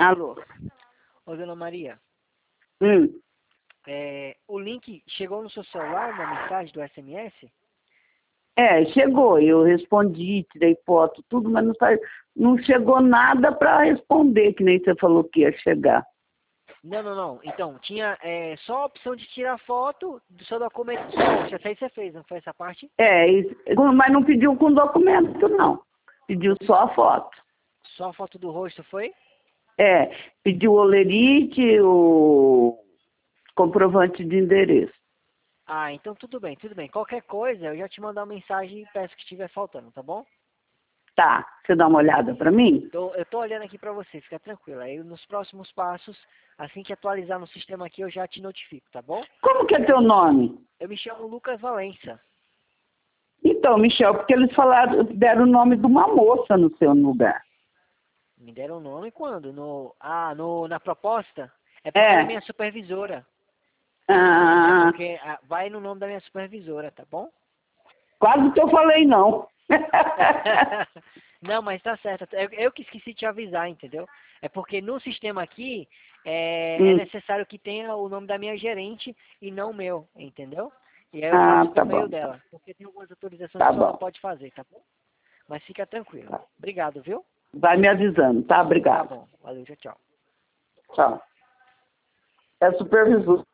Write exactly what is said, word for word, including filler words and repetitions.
Alô? Ô, dona Maria, Hum. é, o link chegou no seu celular, na mensagem do S M S? É, chegou. Eu respondi, tirei foto, tudo, mas não, sa- não chegou nada para responder, que nem você falou que ia chegar. Não, não, não. Então, tinha é, só a opção de tirar foto do seu documento do seu rosto. Essa aí você fez, não foi essa parte? É, isso- mas não pediu com documento, não. Pediu só a foto. Só a foto do rosto foi? É, pediu o olerite, o comprovante de endereço. Ah, então tudo bem, tudo bem. Qualquer coisa, eu já te mandar uma mensagem e peço que estiver faltando, tá bom? Tá, você dá uma olhada para mim? Tô, eu tô olhando aqui pra você, fica tranquilo. Aí nos próximos passos, assim que atualizar no sistema aqui, eu já te notifico, tá bom? Como que é teu nome? Eu me chamo Lucas Valença. Então, Michel, porque eles falaram, deram o nome de uma moça no seu lugar. Me deram o nome quando? No, ah, no, na proposta? É porque ela é É. minha supervisora. É Ah, porque ah, vai no nome da minha supervisora, tá bom? quase que eu falei não. Não, mas tá certo. Eu, eu que esqueci de te avisar, entendeu? É porque no sistema aqui é, é Hum. necessário que tenha o nome da minha gerente e não o meu, entendeu? E aí eu Ah, faço por tá meio bom. dela. Porque tem algumas autorizações Tá que só ela bom. pode fazer, tá bom? Mas fica tranquilo. Tá. Obrigado, viu? Vai me avisando, tá? Tá Obrigado. bom. Valeu, tchau, tchau. Tchau. É supervisor.